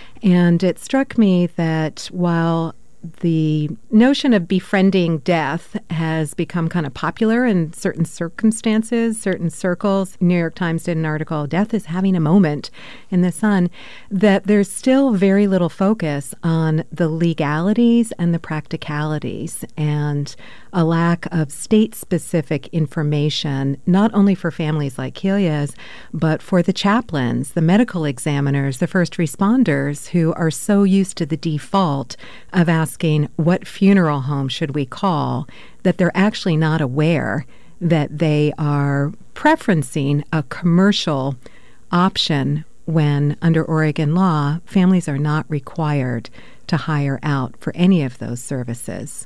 And it struck me that while the notion of befriending death has become kind of popular in certain circumstances, certain circles. New York Times did an article, "Death is having a moment in the sun," that there's still very little focus on the legalities and the practicalities, and a lack of state-specific information, not only for families like Kilia's, but for the chaplains, the medical examiners, the first responders, who are so used to the default of asking, what funeral home should we call, that they're actually not aware that they are preferencing a commercial option when, under Oregon law, families are not required to hire out for any of those services.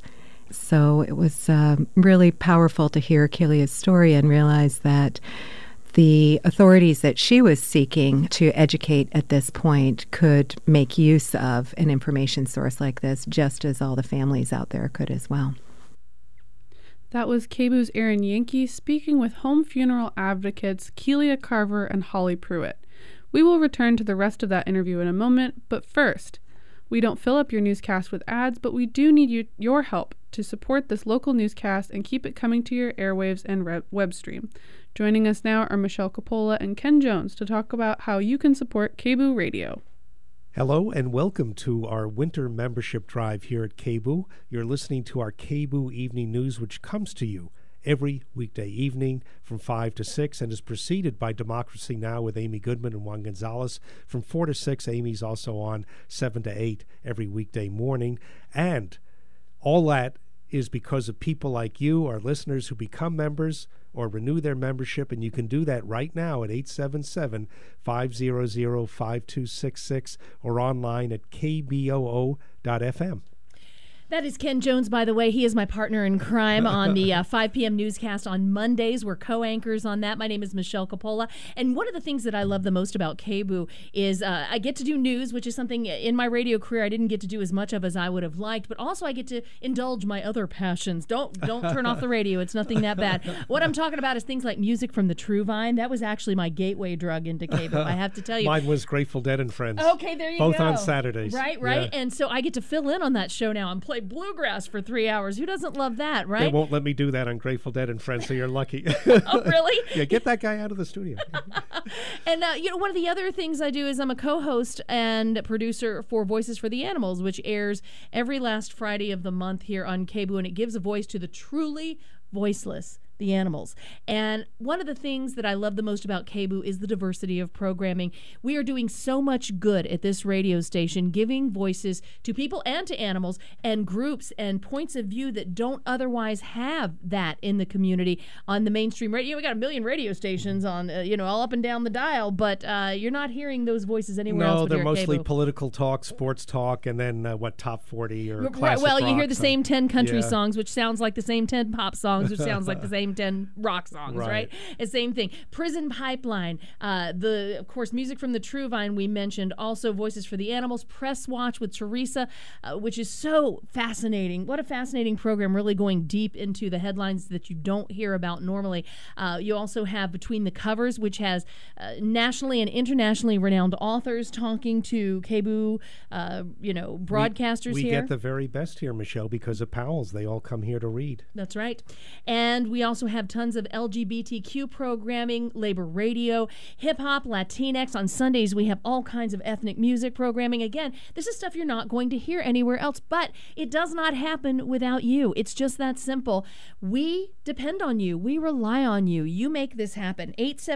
So it was really powerful to hear Kilia's story and realize that the authorities that she was seeking to educate at this point could make use of an information source like this, just as all the families out there could as well. That was KBOO's Erin Yankee speaking with home funeral advocates Kilia Carver and Holly Pruitt. We will return to the rest of that interview in a moment, but first, we don't fill up your newscast with ads, but we do need your help to support this local newscast and keep it coming to your airwaves and web stream. Joining us now are Michelle Coppola and Ken Jones to talk about how you can support KBOO Radio. Hello and welcome to our winter membership drive here at KBOO. You're listening to our KBOO Evening News, which comes to you every weekday evening from 5 to 6 and is preceded by Democracy Now! With Amy Goodman and Juan Gonzalez from 4 to 6. Amy's also on 7 to 8 every weekday morning. And all that is because of people like you, our listeners, who become members or renew their membership, and you can do that right now at 877-500-5266 or online at kboo.fm. That is Ken Jones, by the way. He is my partner in crime on the 5 p.m. newscast on Mondays. We're co-anchors on that. My name is Michelle Coppola. And one of the things that I love the most about KBOO is I get to do news, which is something in my radio career I didn't get to do as much of as I would have liked, but also I get to indulge my other passions. Don't turn off the radio. It's nothing that bad. What I'm talking about is things like music from the True Vine. That was actually my gateway drug into KBOO, I have to tell you. Mine was Grateful Dead and Friends. Okay, there you Both go. on Saturdays. Right. Yeah. And so I get to fill in on that show now and play bluegrass for 3 hours. Who doesn't love that, right? They won't let me do that on Grateful Dead and Friends, so you're lucky. Oh, really? Yeah, get that guy out of the studio. And, one of the other things I do is I'm a co-host and producer for Voices for the Animals, which airs every last Friday of the month here on KBOO, and it gives a voice to the truly voiceless, the animals. And one of the things that I love the most about KBOO is the diversity of programming. We are doing so much good at this radio station, giving voices to people and to animals and groups and points of view that don't otherwise have that in the community on the mainstream radio. We got a million radio stations on, all up and down the dial, but you're not hearing those voices anywhere else. No, they're mostly KBOO. Political talk, sports talk, and then top 40 or classic Well, you rock. hear the same 10 country Yeah. songs, which sounds like the same 10 pop songs, which sounds like the same 10 rock songs, right? It's the same thing. Prison Pipeline, of course, music from the True Vine we mentioned, also Voices for the Animals, Press Watch with Teresa, which is so fascinating. What a fascinating program, really going deep into the headlines that you don't hear about normally. You also have Between the Covers, which has nationally and internationally renowned authors talking to KBOO, broadcasters we here. get the very best here, Michelle, because of Powell's. They all come here to read. That's right. And we also have tons of LGBTQ programming, labor radio, hip-hop, Latinx. On Sundays, we have all kinds of ethnic music programming. Again, this is stuff you're not going to hear anywhere else, but it does not happen without you. It's just that simple. We depend on you. We rely on you. You make this happen.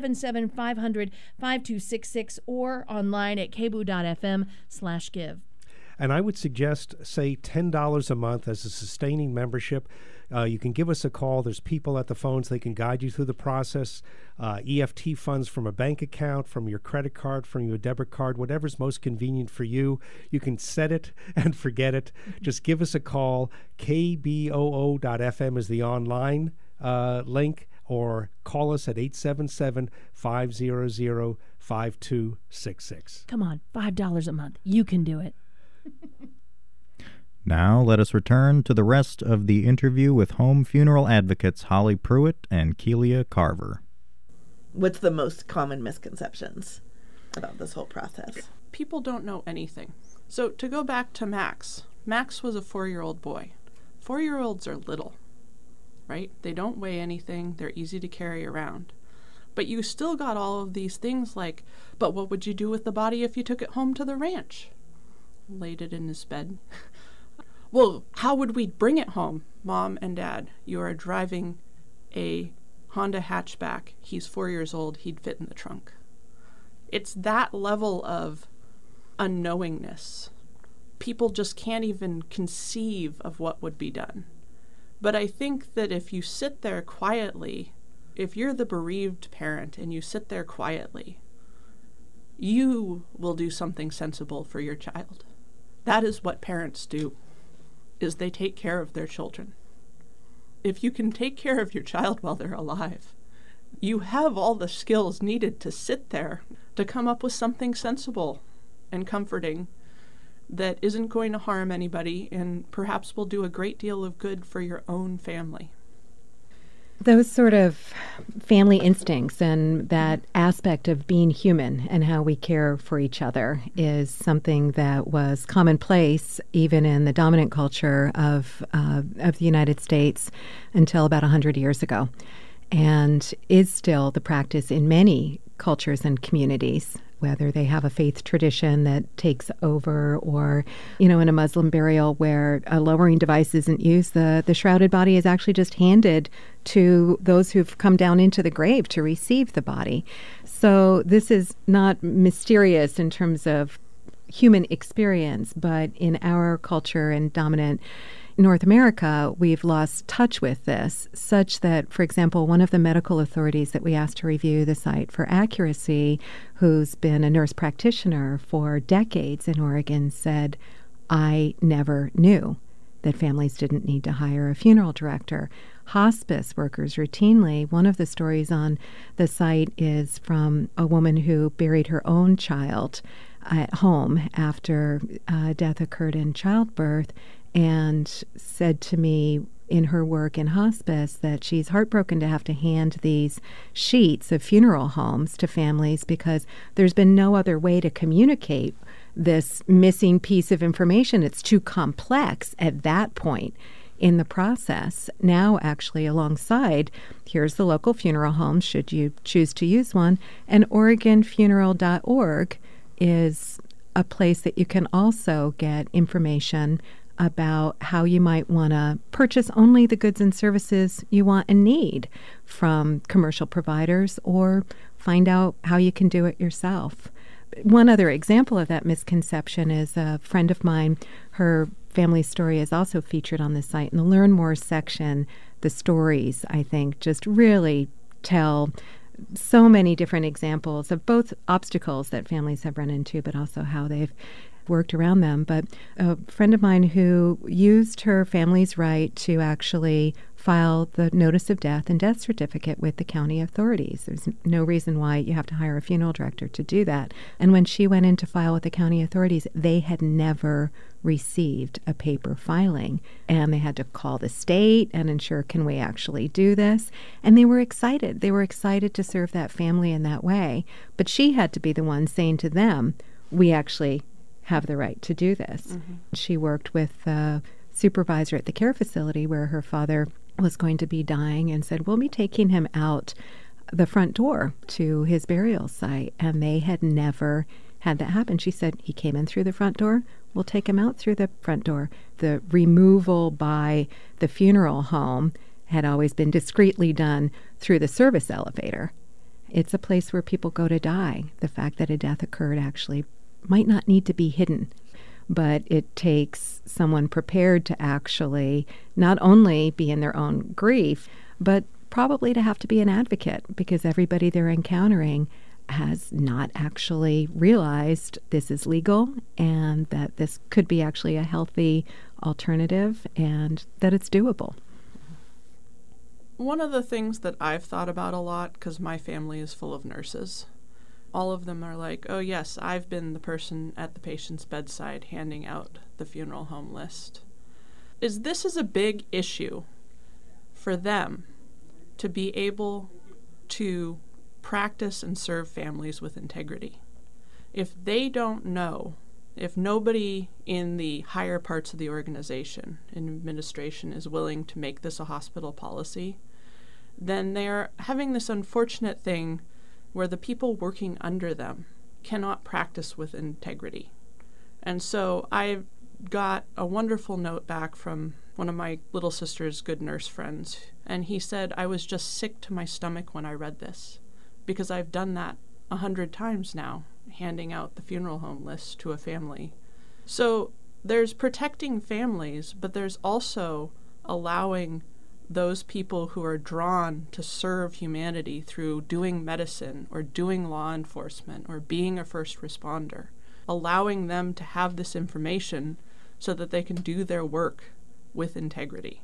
877-500-5266 or online at kboo.fm/give. And I would suggest, say, $10 a month as a sustaining membership. You can give us a call. There's people at the phones. They can guide you through the process. EFT funds from a bank account, from your credit card, from your debit card, whatever's most convenient for you. You can set it and forget it. Just give us a call. KBOO.FM is the online link, or call us at 877-500-5266. Come on, $5 a month. You can do it. Now let us return to the rest of the interview with home funeral advocates Holly Pruitt and Kelia Carver. What's the most common misconceptions about this whole process? People don't know anything. So to go back to Max was a 4-year-old boy. 4-year-olds are little, right? They don't weigh anything. They're easy to carry around. But you still got all of these things like, but what would you do with the body if you took it home to the ranch? Laid it in his bed. Well, how would we bring it home? Mom and Dad, you are driving a Honda hatchback. He's 4 years old. He'd fit in the trunk. It's that level of unknowingness. People just can't even conceive of what would be done. But I think that if you sit there quietly, if you're the bereaved parent and you sit there quietly, you will do something sensible for your child. That is what parents do, is they take care of their children. If you can take care of your child while they're alive, you have all the skills needed to sit there to come up with something sensible and comforting that isn't going to harm anybody and perhaps will do a great deal of good for your own family. Those sort of family instincts and that aspect of being human and how we care for each other is something that was commonplace even in the dominant culture of the United States until about 100 years ago, and is still the practice in many cultures and communities, whether they have a faith tradition that takes over or, in a Muslim burial where a lowering device isn't used, the shrouded body is actually just handed to those who've come down into the grave to receive the body. So this is not mysterious in terms of human experience, but in our culture and dominant North America, we've lost touch with this, such that, for example, one of the medical authorities that we asked to review the site for accuracy, who's been a nurse practitioner for decades in Oregon, said, I never knew that families didn't need to hire a funeral director. Hospice workers routinely, one of the stories on the site is from a woman who buried her own child at home after death occurred in childbirth, and said to me in her work in hospice that she's heartbroken to have to hand these sheets of funeral homes to families because there's been no other way to communicate this missing piece of information. It's too complex at that point in the process. Now, actually, alongside, here's the local funeral home, should you choose to use one, and OregonFuneral.org is a place that you can also get information about how you might want to purchase only the goods and services you want and need from commercial providers, or find out how you can do it yourself. One other example of that misconception is a friend of mine. Her family story is also featured on the site. In the Learn More section, the stories, I think, just really tell so many different examples of both obstacles that families have run into, but also how they've worked around them. But a friend of mine who used her family's right to actually file the notice of death and death certificate with the county authorities. There's no reason why you have to hire a funeral director to do that. And when she went in to file with the county authorities, they had never received a paper filing, and they had to call the state and ensure, can we actually do this? And they were excited. They were excited to serve that family in that way. But she had to be the one saying to them, we actually have the right to do this. Mm-hmm. She worked with the supervisor at the care facility where her father was going to be dying and said, we'll be taking him out the front door to his burial site. And they had never had that happen. She said, he came in through the front door, we'll take him out through the front door. The removal by the funeral home had always been discreetly done through the service elevator. It's a place where people go to die. The fact that a death occurred actually might not need to be hidden, but it takes someone prepared to actually not only be in their own grief, but probably to have to be an advocate, because everybody they're encountering has not actually realized this is legal and that this could be actually a healthy alternative and that it's doable. One of the things that I've thought about a lot, because my family is full of nurses, all of them are like, oh yes, I've been the person at the patient's bedside handing out the funeral home list. This is a big issue for them to be able to practice and serve families with integrity. If they don't know, if nobody in the higher parts of the organization, in administration, is willing to make this a hospital policy, then they're having this unfortunate thing where the people working under them cannot practice with integrity. And so I got a wonderful note back from one of my little sister's good nurse friends, and he said, I was just sick to my stomach when I read this, because I've done that 100 times now, handing out the funeral home list to a family. So there's protecting families, but there's also allowing those people who are drawn to serve humanity through doing medicine or doing law enforcement or being a first responder, allowing them to have this information so that they can do their work with integrity.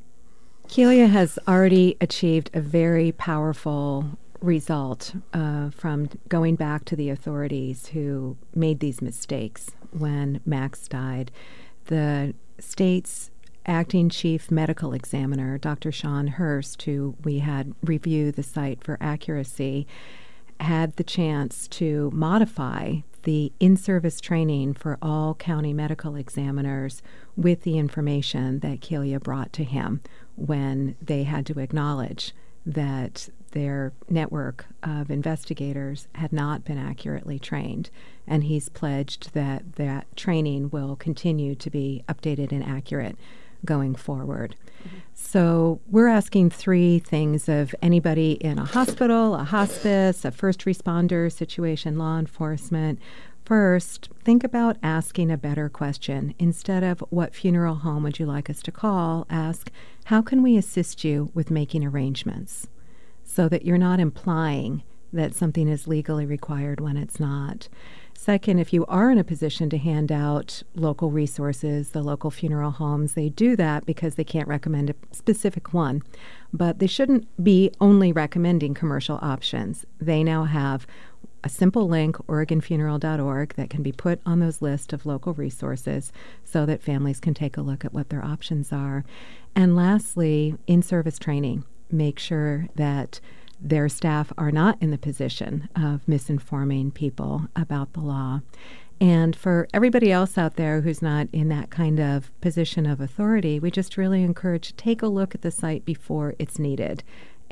Kelia has already achieved a very powerful result from going back to the authorities who made these mistakes when Max died. The state's acting chief medical examiner, Dr. Sean Hurst, who we had review the site for accuracy, had the chance to modify the in-service training for all county medical examiners with the information that Kelia brought to him when they had to acknowledge that their network of investigators had not been accurately trained. And he's pledged that that training will continue to be updated and accurate going forward. Mm-hmm. So we're asking three things of anybody in a hospital, a hospice, a first responder situation, law enforcement. First, think about asking a better question. Instead of what funeral home would you like us to call, ask, how can we assist you with making arrangements, so that you're not implying that something is legally required when it's not. Second, if you are in a position to hand out local resources, the local funeral homes, they do that because they can't recommend a specific one. But they shouldn't be only recommending commercial options. They now have a simple link, OregonFuneral.org, that can be put on those lists of local resources so that families can take a look at what their options are. And lastly, in-service training. Make sure that their staff are not in the position of misinforming people about the law. And for everybody else out there who's not in that kind of position of authority, we just really encourage, take a look at the site before it's needed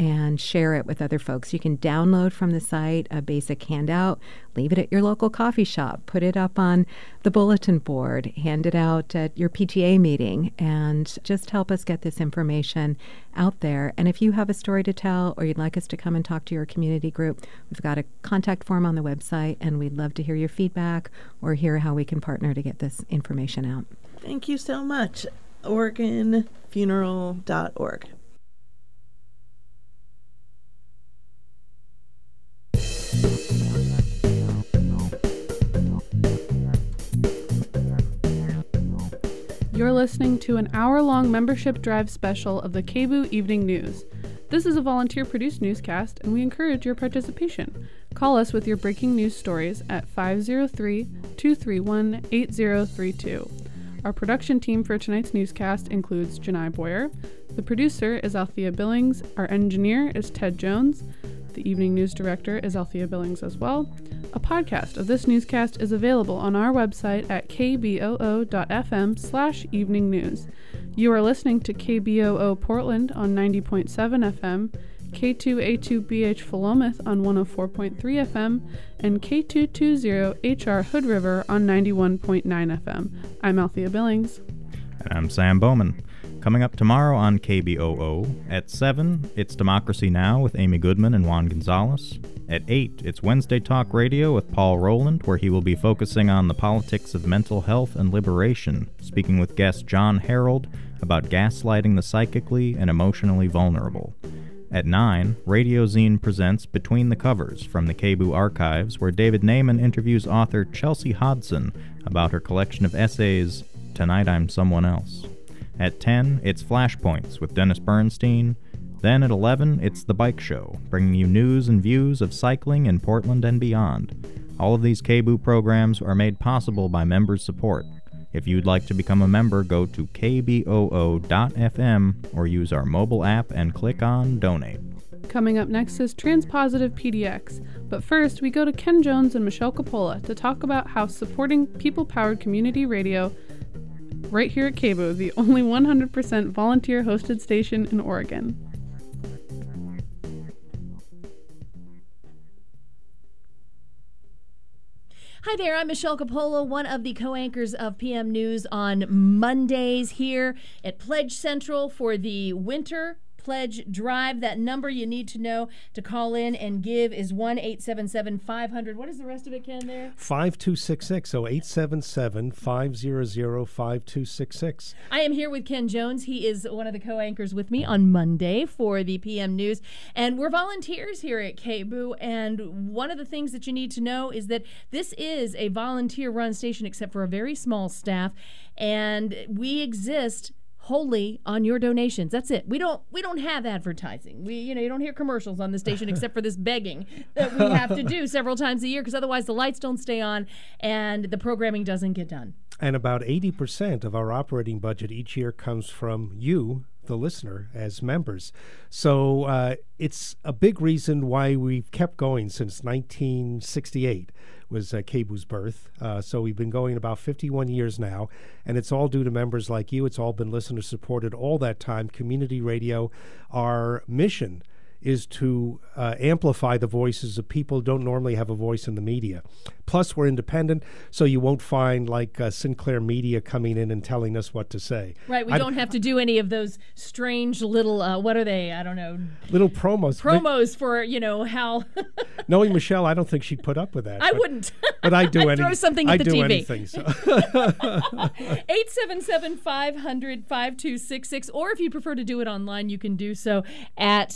and share it with other folks. You can download from the site a basic handout, leave it at your local coffee shop, put it up on the bulletin board, hand it out at your PTA meeting, and just help us get this information out there. And if you have a story to tell or you'd like us to come and talk to your community group, we've got a contact form on the website, and we'd love to hear your feedback or hear how we can partner to get this information out. Thank you so much. OregonFuneral.org. You're listening to an hour-long membership drive special of the KBOO Evening News. This is a volunteer-produced newscast, and we encourage your participation. Call us with your breaking news stories at 503-231-8032. Our production team for tonight's newscast includes Janai Boyer. The producer is Althea Billings. Our engineer is Ted Jones. The evening news director is Althea Billings as well. A podcast of this newscast is available on our website at kboo.fm/evening news. You are listening to KBOO Portland on 90.7 FM, K2A2BH Philomath on 104.3 FM, and K220HR Hood River on 91.9 FM. I'm Althea Billings. And I'm Sam Bowman. Coming up tomorrow on KBOO, at 7, it's Democracy Now! With Amy Goodman and Juan Gonzalez. At 8, it's Wednesday Talk Radio with Paul Rowland, where he will be focusing on the politics of mental health and liberation, speaking with guest John Harold about gaslighting the psychically and emotionally vulnerable. At 9, Radio Zine presents Between the Covers from the KBOO archives, where David Naiman interviews author Chelsea Hodson about her collection of essays, Tonight I'm Someone Else. At 10, it's Flashpoints with Dennis Bernstein. Then at 11, it's The Bike Show, bringing you news and views of cycling in Portland and beyond. All of these KBOO programs are made possible by members' support. If you'd like to become a member, go to kboo.fm or use our mobile app and click on Donate. Coming up next is Transpositive PDX, but first we go to Ken Jones and Michelle Coppola to talk about how supporting people-powered community radio right here at KBOO, the only 100% volunteer-hosted station in Oregon. Hi there, I'm Michelle Coppola, one of the co-anchors of PM News on Mondays here at Pledge Central for the Winter Pledge Drive. That number you need to know to call in and give is 1-877-500. What is the rest of it, Ken, there? 5266. So 877-500-5266. I am here with Ken Jones. He is one of the co-anchors with me on Monday for the PM News. And we're volunteers here at KBOO. And one of the things that you need to know is that this is a volunteer-run station except for a very small staff. And we exist wholly on your donations. That's it. We don't have advertising. You don't hear commercials on the station except for this begging that we have to do several times a year, because otherwise the lights don't stay on and the programming doesn't get done. And about 80% of our operating budget each year comes from you, the listener, as members. So it's a big reason why we've kept going since 1968 was KBOO's birth. So we've been going about 51 years now, and it's all due to members like you. It's all been listener supported all that time. Community radio, our mission is to amplify the voices of people who don't normally have a voice in the media. Plus, we're independent, so you won't find like Sinclair Media coming in and telling us what to say. Right, we don't have to do any of those strange little, what are they? I don't know. Little promos. Promos for, how... Knowing Michelle, I don't think she'd put up with that. I wouldn't. But I do I'd throw something at the TV. Anything, so. 877-500-5266, or if you prefer to do it online, you can do so at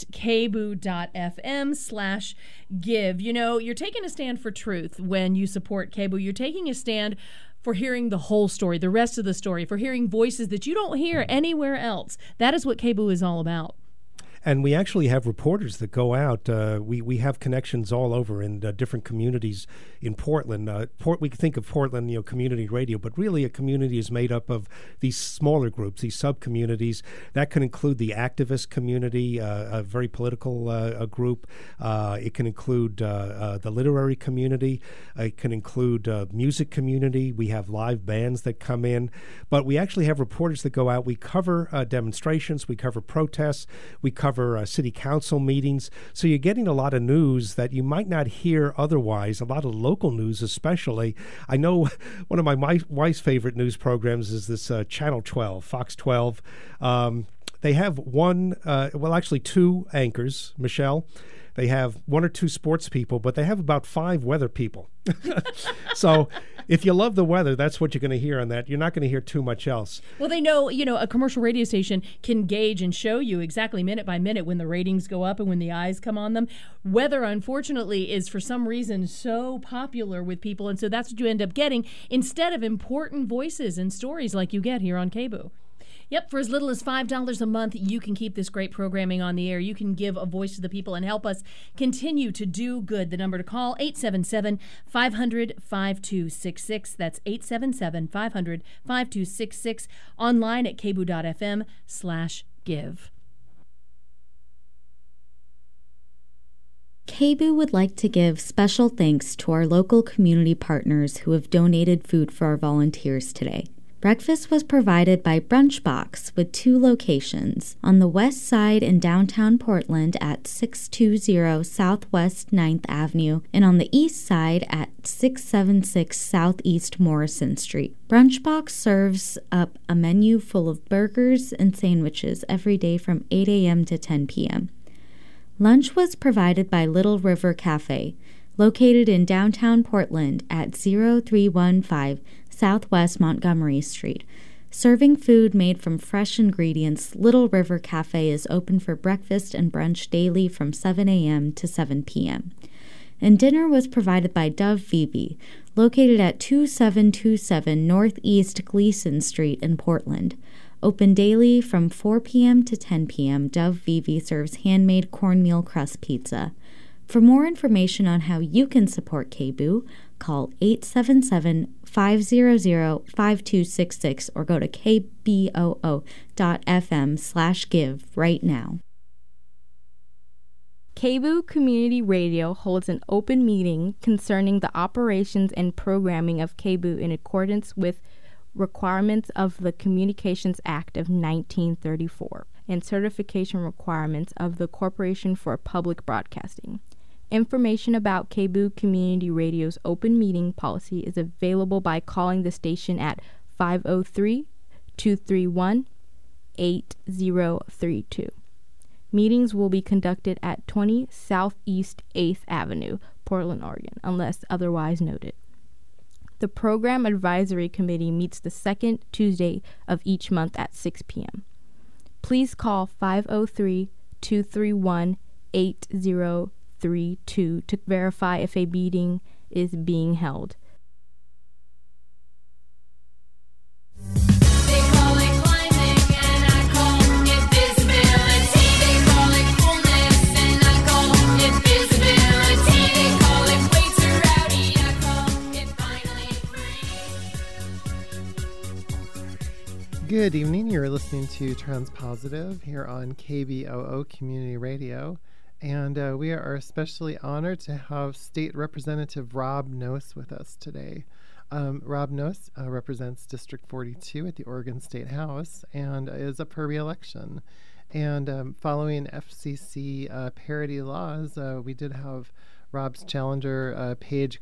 kboo.fm/give. You're taking a stand for truth when you support KBOO. You're taking a stand for hearing the whole story, the rest of the story, for hearing voices that you don't hear anywhere else. That is what KBOO is all about. And we actually have reporters that go out. We have connections all over in different communities in Portland. We think of Portland, community radio, but really a community is made up of these smaller groups, these sub-communities. That can include the activist community, a very political group. It can include the literary community. It can include music community. We have live bands that come in. But we actually have reporters that go out. We cover demonstrations. We cover protests. We cover cover city council meetings. So you're getting a lot of news that you might not hear otherwise, a lot of local news especially. I know one of my wife's favorite news programs is this Channel 12, Fox 12. They have two anchors, Michelle. They have one or two sports people, but they have about 5 weather people. So if you love the weather, that's what you're going to hear on that. You're not going to hear too much else. Well, they know, a commercial radio station can gauge and show you exactly minute by minute when the ratings go up and when the eyes come on them. Weather, unfortunately, is for some reason so popular with people, and so that's what you end up getting instead of important voices and stories like you get here on KBOO. Yep, for as little as $5 a month, you can keep this great programming on the air. You can give a voice to the people and help us continue to do good. The number to call, 877-500-5266. That's 877-500-5266. Online at kboo.fm/give. KBOO would like to give special thanks to our local community partners who have donated food for our volunteers today. Breakfast was provided by Brunchbox with 2 locations, on the west side in downtown Portland at 620 Southwest 9th Avenue and on the east side at 676 Southeast Morrison Street. Brunchbox serves up a menu full of burgers and sandwiches every day from 8 a.m. to 10 p.m. Lunch was provided by Little River Cafe, located in downtown Portland at 0315 Southwest Montgomery Street. Serving food made from fresh ingredients, Little River Cafe is open for breakfast and brunch daily from 7 a.m. to 7 p.m. And dinner was provided by Dove Vivi, located at 2727 Northeast Gleason Street in Portland. Open daily from 4 p.m. to 10 p.m., Dove Vivi serves handmade cornmeal crust pizza. For more information on how you can support KBOO, call 877-500-5266 or go to kboo.fm/give right now. KBOO Community Radio holds an open meeting concerning the operations and programming of KBOO in accordance with requirements of the Communications Act of 1934 and certification requirements of the Corporation for Public Broadcasting. Information about KBOO Community Radio's open meeting policy is available by calling the station at 503-231-8032. Meetings will be conducted at 20 Southeast 8th Avenue, Portland, Oregon, unless otherwise noted. The Program Advisory Committee meets the second Tuesday of each month at 6 p.m. Please call 503-231-8032 to verify if a meeting is being held. They call it climbing and I call it visibility. They call it coolness and I call it visibility. They call it way too rowdy, I call it finally free. Good evening, you're listening to Transpositive here on KBOO Community Radio. And we are especially honored to have State Representative Rob Noss with us today. Rob Noss represents District 42 at the Oregon State House and is up for re-election. And following FCC parity laws, we did have Rob's challenger, Paige